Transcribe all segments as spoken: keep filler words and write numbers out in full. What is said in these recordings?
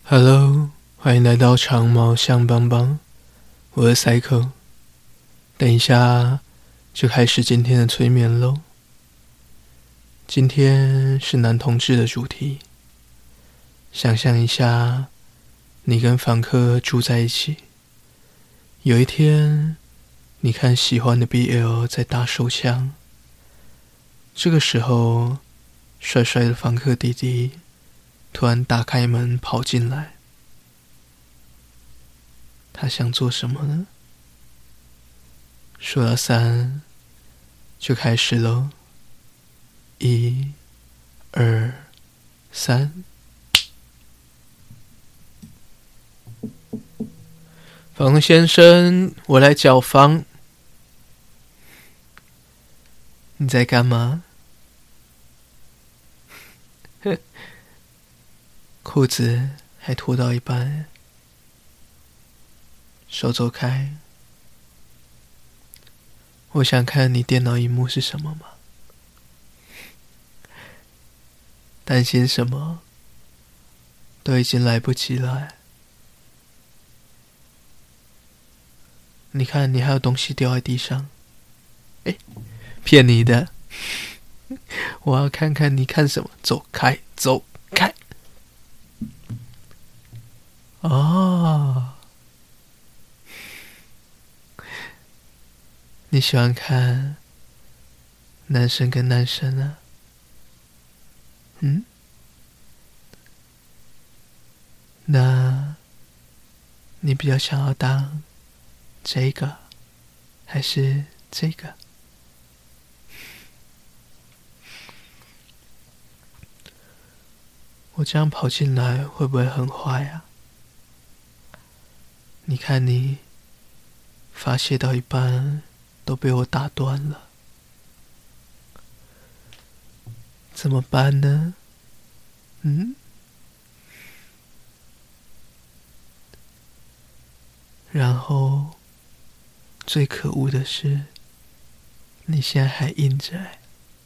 Hello，欢迎来到长毛象邦邦，我是 Cycle。等一下就开始今天的催眠喽。今天是男同志的主题，想象一下，你跟房客住在一起，有一天，你看喜欢的 B L 在打手枪，这个时候，帅帅的房客弟弟突然打开门跑进来。他想做什么呢？数到三，就开始喽。一、二、三。房先生，我来缴房。你在干嘛？裤子还脱到一半，手走开。我想看你电脑萤幕是什么吗？担心什么？都已经来不及了。你看，你还有东西掉在地上。哎，骗你的！我要看看你看什么。走开，走开！哦，你喜欢看男生跟男生啊？嗯？那你比较想要当这个还是这个？我这样跑进来会不会很坏啊？你看你发泄到一半都被我打断了，怎么办呢？嗯？然后最可恶的是，你现在还硬着欸。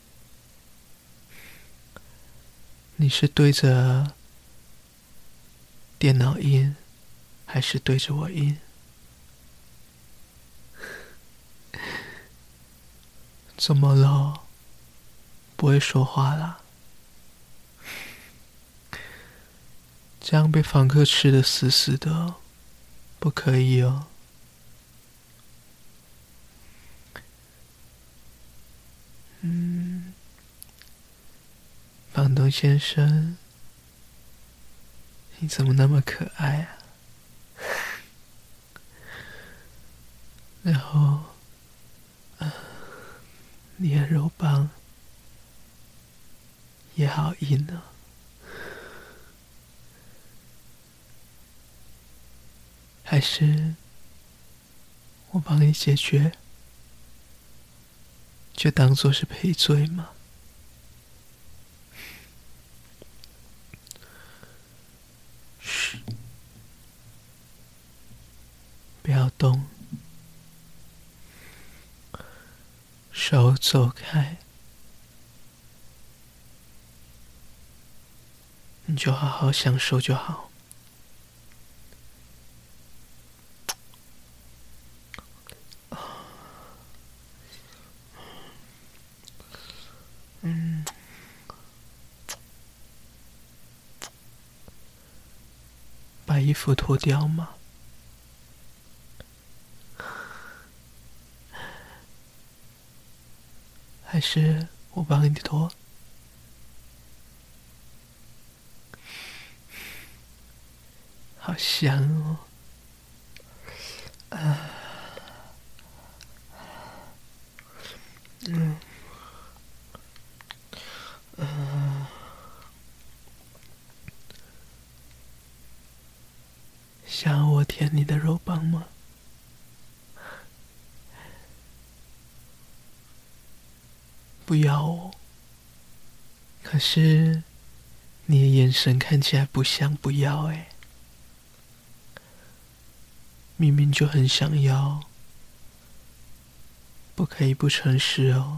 你是对着电脑印，还是对着我印？怎么了？不会说话啦？这样被房客吃得死死的哦，不可以哦。嗯，房东先生，你怎么那么可爱啊？然后，呃，你的肉棒也好硬哦。还是我帮你解决，就当做是赔罪嘛。嘘，不要动，手走开，你就好好享受就好。嗯，把衣服脱掉嘛。还是我帮你脱？好香哦！啊，嗯，啊，想要我舔你的肉棒吗？不要哦。可是你的眼神看起来不像不要哎，明明就很想要，不可以不诚实哦。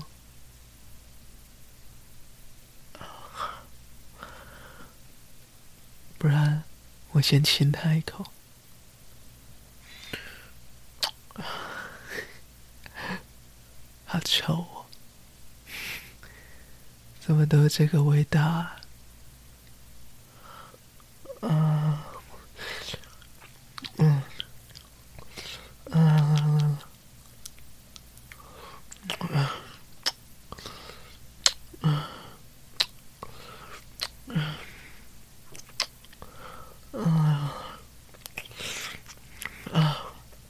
不然我先亲他一口。好臭哦！怎么都有这个味道啊？啊，嗯，啊，啊，啊，啊，啊，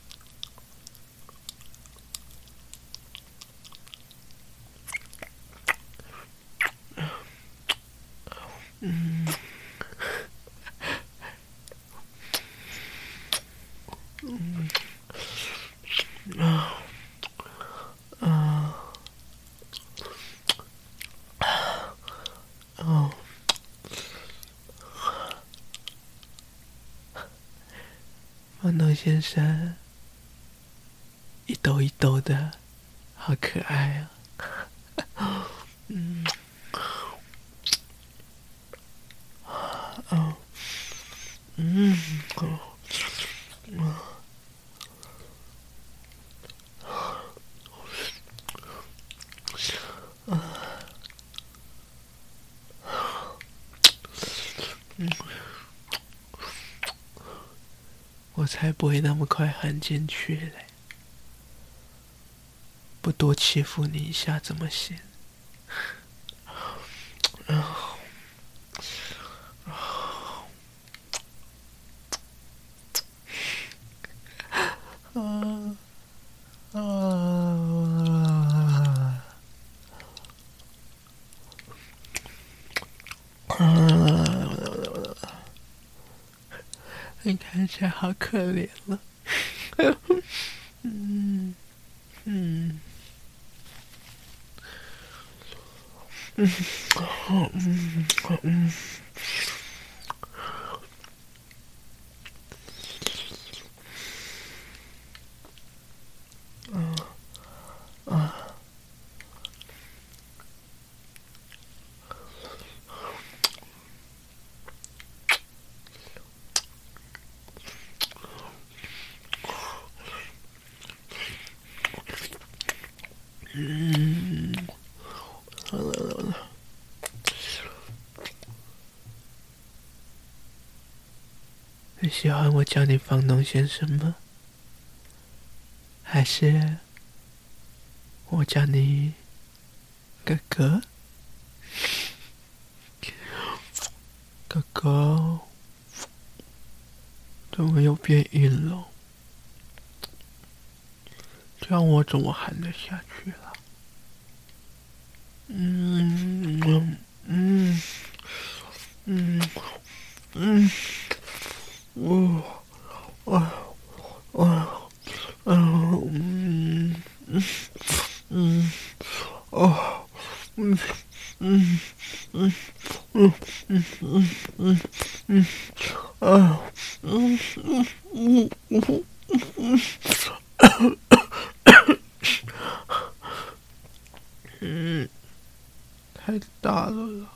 嗯，嗯，啊，啊，哦，房东先生，一抖一抖的，好可爱啊！嗯，哦，嗯，哦，嗯，我才不会那么快含进去嘞！不多欺负你一下怎么行？啊，啊，啊，啊！你看起来好可怜了。嗯，嗯，嗯，嗯，嗯，嗯，你喜欢我叫你房东先生吗？还是我叫你哥哥？哥哥，怎么又变硬了？这样我怎么喊得下去了？嗯，嗯，嗯，嗯，嗯，哦，哦，哦，嗯，嗯，嗯，哦，嗯，嗯，嗯，嗯，嗯，嗯，嗯，嗯，啊，嗯，嗯，嗯，嗯，嗯，嗯，太大了啦！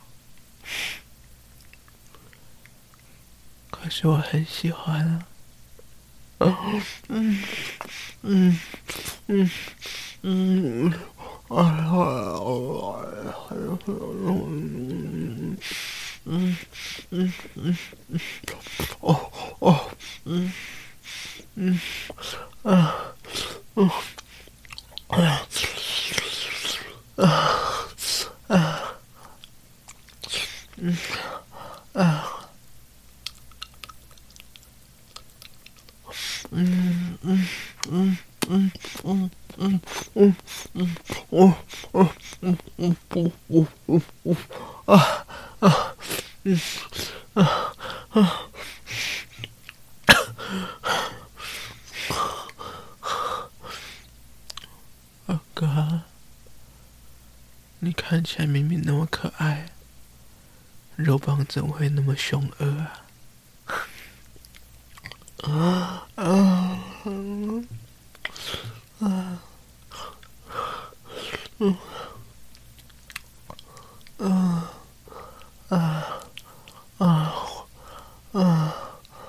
可是我很喜欢啊。嗯，嗯，嗯，嗯，嗯，哎呀，嗯，嗯，嗯，嗯，哦，哦，嗯，嗯，啊，嗯，啊，啊，啊，嗯，啊，嗯，嗯，嗯，嗯，嗯，嗯，嗯，嗯，哦，哦，嗯，嗯，嗯，嗯，嗯，嗯，啊，啊，嗯，啊，啊，二哥，你看起来明明那么可爱，肉棒怎么会那么凶恶啊？啊，啊，嗯，啊，嗯，啊，啊，啊，啊，